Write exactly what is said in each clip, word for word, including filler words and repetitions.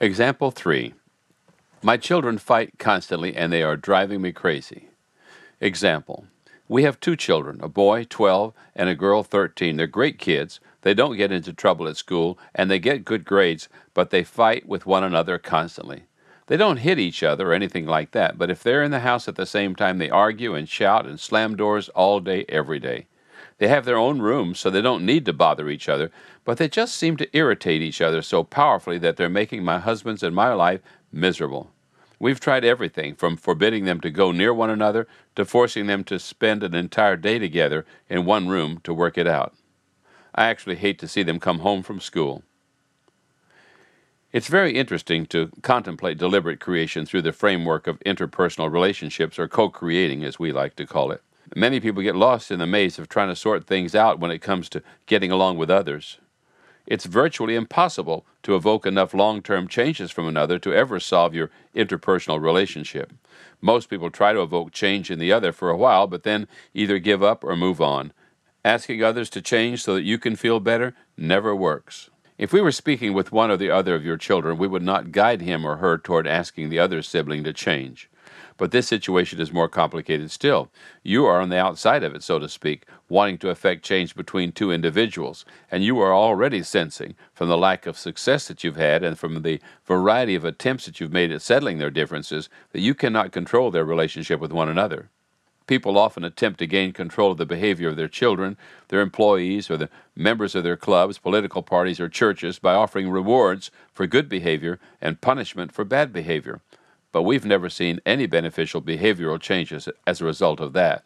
Example three. My children fight constantly and they are driving me crazy. Example. We have two children, a boy, twelve, and a girl, thirteen. They're great kids. They don't get into trouble at school, and they get good grades, but they fight with one another constantly. They don't hit each other or anything like that, but if they're in the house at the same time, they argue and shout and slam doors all day, every day. They have their own rooms, so they don't need to bother each other, but they just seem to irritate each other so powerfully that they're making my husband's and my life miserable. We've tried everything, from forbidding them to go near one another to forcing them to spend an entire day together in one room to work it out. I actually hate to see them come home from school. It's very interesting to contemplate deliberate creation through the framework of interpersonal relationships, or co-creating, as we like to call it. Many people get lost in the maze of trying to sort things out when it comes to getting along with others. It's virtually impossible to evoke enough long-term changes from another to ever solve your interpersonal relationship. Most people try to evoke change in the other for a while, but then either give up or move on. Asking others to change so that you can feel better never works. If we were speaking with one or the other of your children, we would not guide him or her toward asking the other sibling to change. But this situation is more complicated still. You are on the outside of it, so to speak, wanting to effect change between two individuals, and you are already sensing, from the lack of success that you've had and from the variety of attempts that you've made at settling their differences, that you cannot control their relationship with one another. People often attempt to gain control of the behavior of their children, their employees, or the members of their clubs, political parties, or churches by offering rewards for good behavior and punishment for bad behavior. But we've never seen any beneficial behavioral changes as a result of that.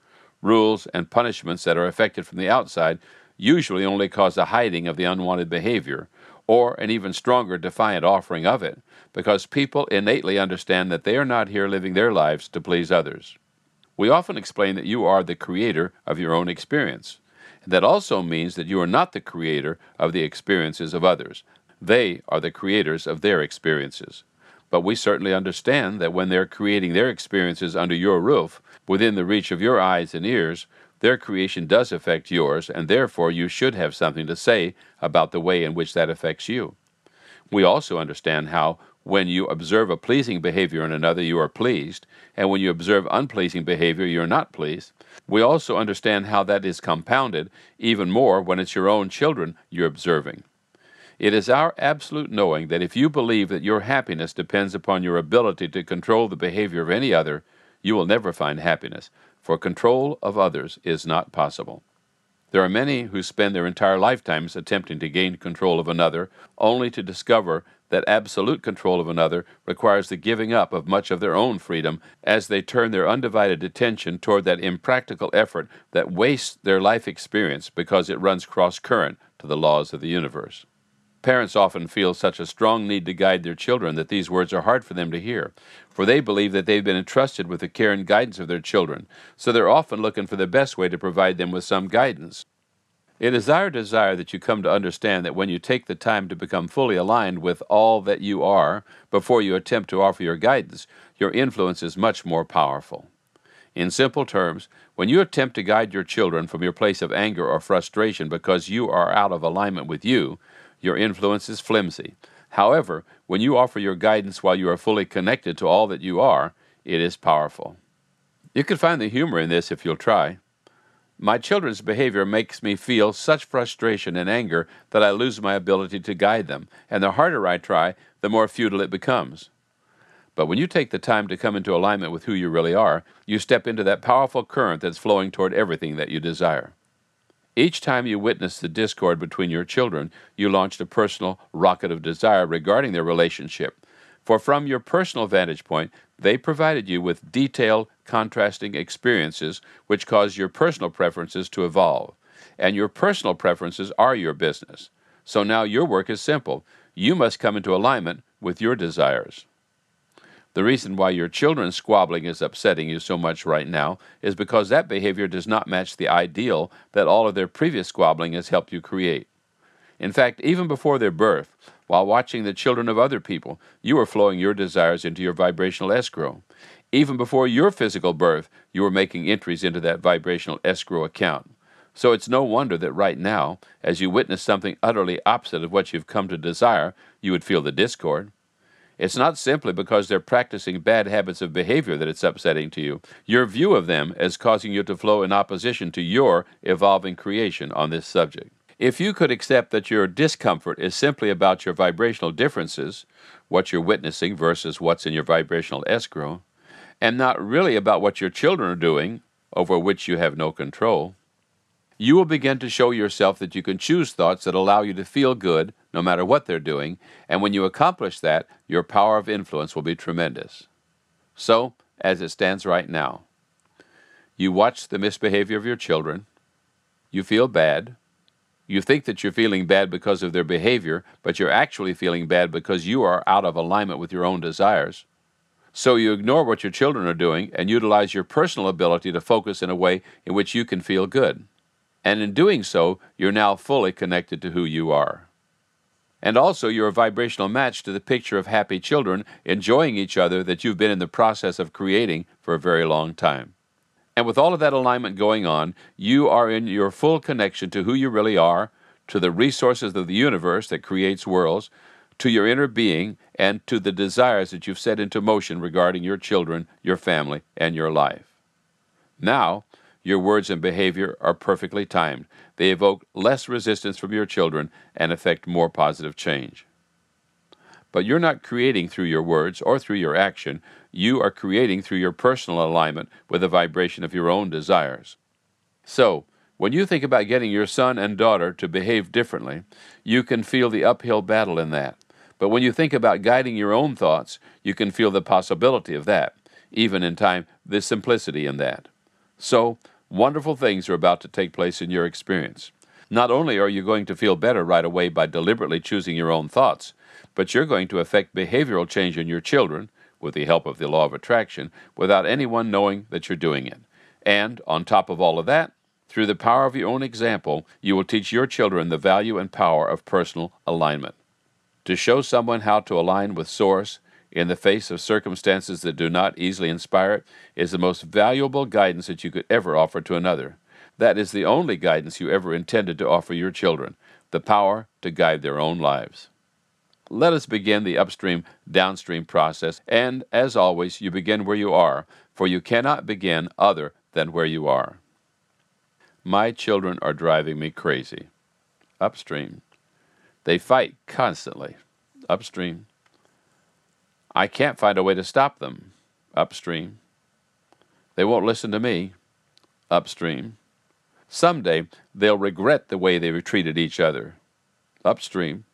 Rules and punishments that are effected from the outside usually only cause a hiding of the unwanted behavior, or an even stronger defiant offering of it, because people innately understand that they are not here living their lives to please others. We often explain that you are the creator of your own experience. That also means that you are not the creator of the experiences of others. They are the creators of their experiences. But we certainly understand that when they're creating their experiences under your roof, within the reach of your eyes and ears, their creation does affect yours, and therefore you should have something to say about the way in which that affects you. We also understand how, when you observe a pleasing behavior in another, you are pleased, and when you observe unpleasing behavior, you're not pleased. We also understand how that is compounded even more when it's your own children you're observing. It is our absolute knowing that if you believe that your happiness depends upon your ability to control the behavior of any other, you will never find happiness, for control of others is not possible. There are many who spend their entire lifetimes attempting to gain control of another, only to discover that absolute control of another requires the giving up of much of their own freedom as they turn their undivided attention toward that impractical effort that wastes their life experience because it runs cross-current to the laws of the universe. Parents often feel such a strong need to guide their children that these words are hard for them to hear, for they believe that they've been entrusted with the care and guidance of their children, so they're often looking for the best way to provide them with some guidance. It is our desire that you come to understand that when you take the time to become fully aligned with all that you are before you attempt to offer your guidance, your influence is much more powerful. In simple terms, when you attempt to guide your children from your place of anger or frustration because you are out of alignment with you, your influence is flimsy. However, when you offer your guidance while you are fully connected to all that you are, it is powerful. You can find the humor in this if you'll try. My children's behavior makes me feel such frustration and anger that I lose my ability to guide them, and the harder I try, the more futile it becomes. But when you take the time to come into alignment with who you really are, you step into that powerful current that's flowing toward everything that you desire. Each time you witness the discord between your children, you launched a personal rocket of desire regarding their relationship. For from your personal vantage point, they provided you with detailed, contrasting experiences which cause your personal preferences to evolve. And your personal preferences are your business. So now your work is simple. You must come into alignment with your desires. The reason why your children's squabbling is upsetting you so much right now is because that behavior does not match the ideal that all of their previous squabbling has helped you create. In fact, even before their birth, while watching the children of other people, you were flowing your desires into your vibrational escrow. Even before your physical birth, you were making entries into that vibrational escrow account. So it's no wonder that right now, as you witness something utterly opposite of what you've come to desire, you would feel the discord. It's not simply because they're practicing bad habits of behavior that it's upsetting to you. Your view of them is causing you to flow in opposition to your evolving creation on this subject. If you could accept that your discomfort is simply about your vibrational differences, what you're witnessing versus what's in your vibrational escrow, and not really about what your children are doing, over which you have no control, you will begin to show yourself that you can choose thoughts that allow you to feel good no matter what they're doing, and when you accomplish that, your power of influence will be tremendous. So, as it stands right now, you watch the misbehavior of your children, you feel bad, you think that you're feeling bad because of their behavior, but you're actually feeling bad because you are out of alignment with your own desires. So you ignore what your children are doing and utilize your personal ability to focus in a way in which you can feel good. And in doing so, you're now fully connected to who you are. And also, you're a vibrational match to the picture of happy children enjoying each other that you've been in the process of creating for a very long time. And with all of that alignment going on, you are in your full connection to who you really are, to the resources of the universe that creates worlds, to your inner being, and to the desires that you've set into motion regarding your children, your family, and your life. Now, your words and behavior are perfectly timed. They evoke less resistance from your children and effect more positive change. But you're not creating through your words or through your action. You are creating through your personal alignment with the vibration of your own desires. So, when you think about getting your son and daughter to behave differently, you can feel the uphill battle in that. But when you think about guiding your own thoughts, you can feel the possibility of that, even in time, the simplicity in that. So, wonderful things are about to take place in your experience. Not only are you going to feel better right away by deliberately choosing your own thoughts, but you're going to affect behavioral change in your children, with the help of the law of attraction, without anyone knowing that you're doing it. And, on top of all of that, through the power of your own example, you will teach your children the value and power of personal alignment. To show someone how to align with Source in the face of circumstances that do not easily inspire it is the most valuable guidance that you could ever offer to another. That is the only guidance you ever intended to offer your children, the power to guide their own lives. Let us begin the upstream-downstream process, and, as always, you begin where you are, for you cannot begin other than where you are. My children are driving me crazy. Upstream. They fight constantly. Upstream. I can't find a way to stop them. Upstream. They won't listen to me. Upstream. Someday, they'll regret the way they treated each other. Upstream.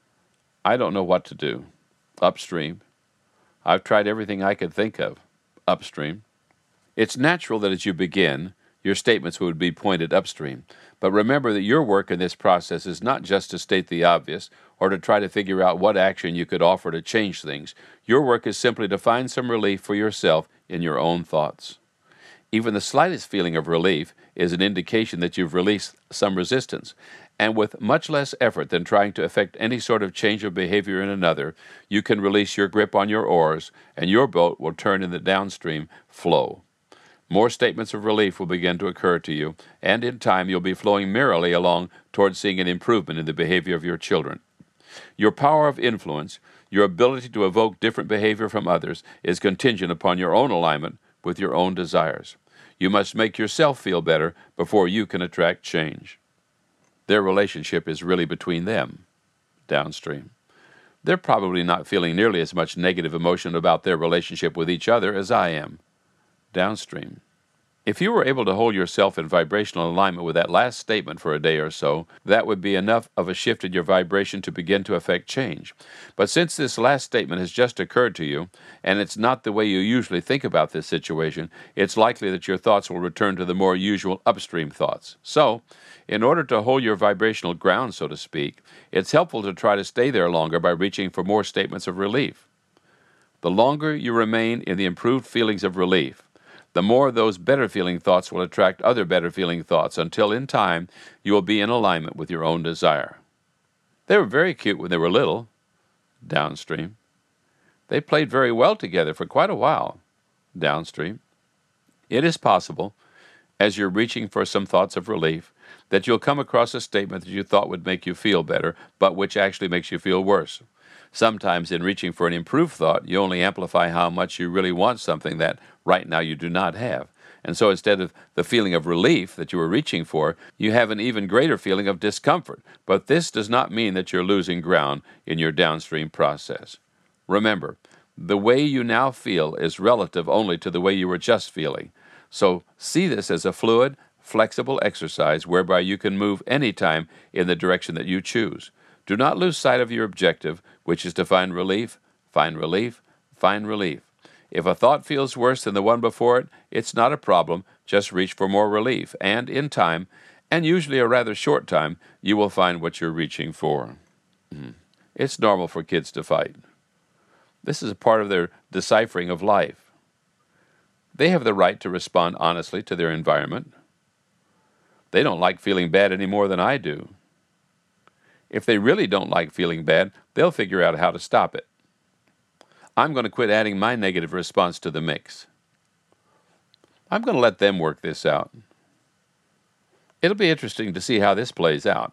I don't know what to do. Upstream. I've tried everything I could think of. Upstream. It's natural that as you begin, your statements would be pointed upstream. But remember that your work in this process is not just to state the obvious or to try to figure out what action you could offer to change things. Your work is simply to find some relief for yourself in your own thoughts. Even the slightest feeling of relief is an indication that you've released some resistance. And with much less effort than trying to effect any sort of change of behavior in another, you can release your grip on your oars, and your boat will turn in the downstream flow. More statements of relief will begin to occur to you, and in time you'll be flowing merrily along towards seeing an improvement in the behavior of your children. Your power of influence, your ability to evoke different behavior from others, is contingent upon your own alignment with your own desires. You must make yourself feel better before you can attract change. Their relationship is really between them, downstream. They're probably not feeling nearly as much negative emotion about their relationship with each other as I am, downstream. If you were able to hold yourself in vibrational alignment with that last statement for a day or so, that would be enough of a shift in your vibration to begin to affect change. But since this last statement has just occurred to you, and it's not the way you usually think about this situation, it's likely that your thoughts will return to the more usual upstream thoughts. So, in order to hold your vibrational ground, so to speak, it's helpful to try to stay there longer by reaching for more statements of relief. The longer you remain in the improved feelings of relief, the more those better-feeling thoughts will attract other better-feeling thoughts until, in time, you will be in alignment with your own desire. They were very cute when they were little, downstream. They played very well together for quite a while, downstream. It is possible, as you're reaching for some thoughts of relief, that you'll come across a statement that you thought would make you feel better, but which actually makes you feel worse. Sometimes in reaching for an improved thought, you only amplify how much you really want something that right now you do not have. And so instead of the feeling of relief that you were reaching for, you have an even greater feeling of discomfort. But this does not mean that you're losing ground in your downstream process. Remember, the way you now feel is relative only to the way you were just feeling. So see this as a fluid, flexible exercise whereby you can move anytime in the direction that you choose. Do not lose sight of your objective, which is to find relief, find relief, find relief. If a thought feels worse than the one before it, it's not a problem. Just reach for more relief, and in time, and usually a rather short time, you will find what you're reaching for. Mm. It's normal for kids to fight. This is a part of their deciphering of life. They have the right to respond honestly to their environment. They don't like feeling bad any more than I do. If they really don't like feeling bad, they'll figure out how to stop it. I'm going to quit adding my negative response to the mix. I'm going to let them work this out. It'll be interesting to see how this plays out.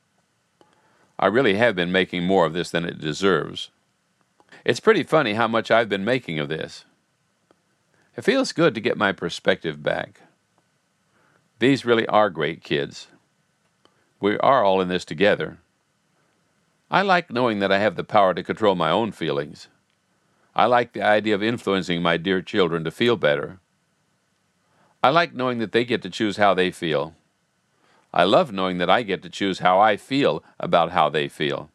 I really have been making more of this than it deserves. It's pretty funny how much I've been making of this. It feels good to get my perspective back. These really are great kids. We are all in this together. I like knowing that I have the power to control my own feelings. I like the idea of influencing my dear children to feel better. I like knowing that they get to choose how they feel. I love knowing that I get to choose how I feel about how they feel.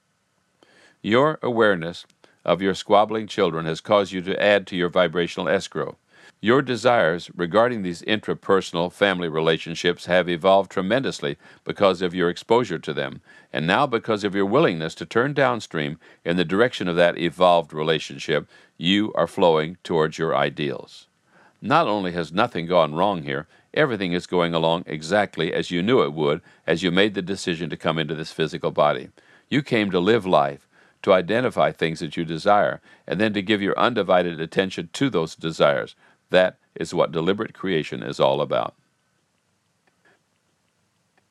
Your awareness of your squabbling children has caused you to add to your vibrational escrow. Your desires regarding these intrapersonal family relationships have evolved tremendously because of your exposure to them, and now because of your willingness to turn downstream in the direction of that evolved relationship, you are flowing towards your ideals. Not only has nothing gone wrong here, everything is going along exactly as you knew it would as you made the decision to come into this physical body. You came to live life, to identify things that you desire, and then to give your undivided attention to those desires. That is what deliberate creation is all about.